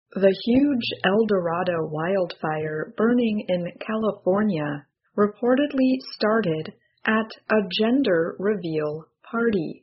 The huge El Dorado wildfire burning in California reportedly started at a gender reveal party.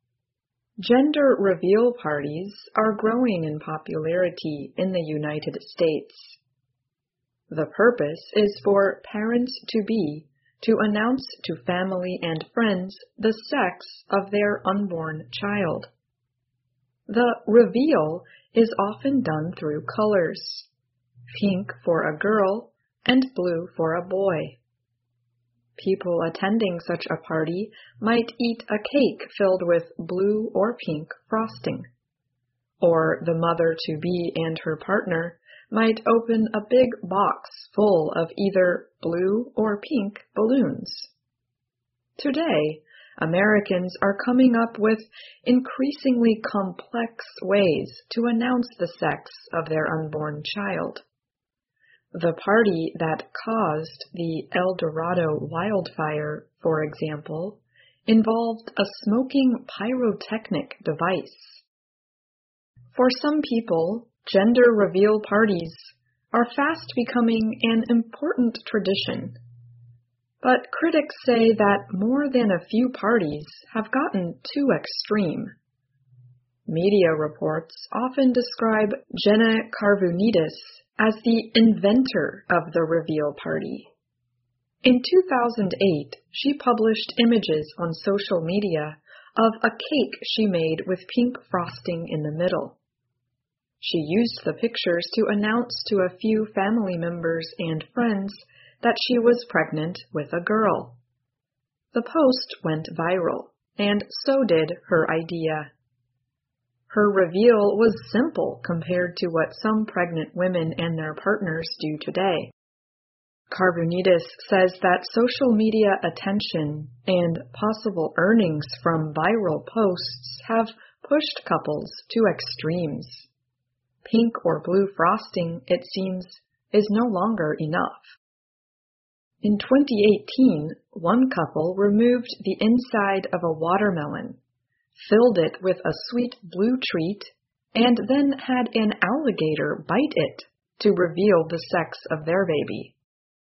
Gender reveal parties are growing in popularity in the United States. The purpose is for parents-to-be to announce to family and friends the sex of their unborn child. The reveal is often done through colors, pink for a girl and blue for a boy. People attending such a party might eat a cake filled with blue or pink frosting, or the mother-to-be and her partner might open a big box full of either blue or pink balloons. Today, Americans are coming up with increasingly complex ways to announce the sex of their unborn child. The party that caused the El Dorado wildfire, for example, involved a smoking pyrotechnic device. For some people, gender reveal parties are fast becoming an important tradition. But critics say that more than a few parties have gotten too extreme. Media reports often describe Jenna Karvounidis as the inventor of the reveal party. In 2008, she published images on social media of a cake she made with pink frosting in the middle. She used the pictures to announce to a few family members and friends that she was pregnant with a girl. The post went viral, and so did her idea. Her reveal was simple compared to what some pregnant women and their partners do today. Karvounidis says that social media attention and possible earnings from viral posts have pushed couples to extremes. Pink or blue frosting, it seems, is no longer enough. In 2018, one couple removed the inside of a watermelon, filled it with a sweet blue treat, and then had an alligator bite it to reveal the sex of their baby.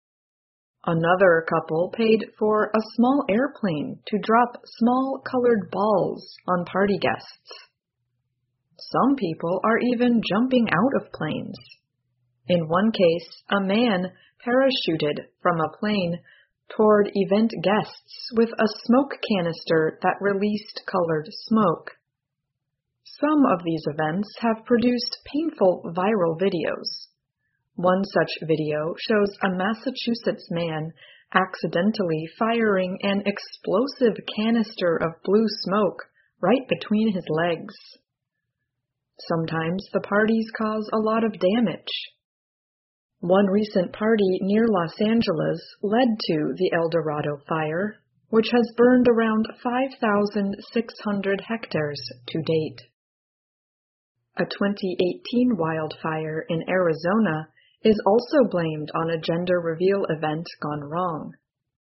Another couple paid for a small airplane to drop small colored balls on party guests. Some people are even jumping out of planes. In one case, a man parachuted from a plane toward event guests with a smoke canister that released colored smoke. Some of these events have produced painful viral videos. One such video shows a Massachusetts man accidentally firing an explosive canister of blue smoke right between his legs. Sometimes the parties cause a lot of damage. One recent party near Los Angeles led to the El Dorado fire, which has burned around 5,600 hectares to date. A 2018 wildfire in Arizona is also blamed on a gender reveal event gone wrong.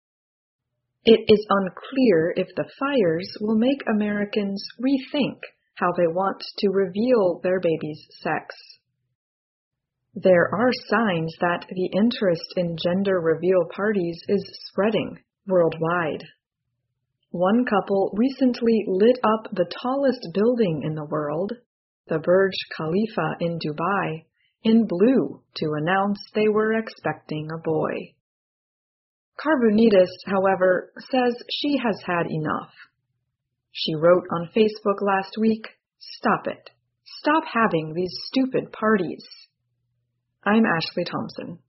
It is unclear if the fires will make Americans rethink how they want to reveal their baby's sex. There are signs that the interest in gender reveal parties is spreading worldwide. One couple recently lit up the tallest building in the world, the Burj Khalifa in Dubai, in blue to announce they were expecting a boy. Karvounidis, however, says she has had enough. She wrote on Facebook last week, "Stop it. Stop having these stupid parties." I'm Ashley Thompson.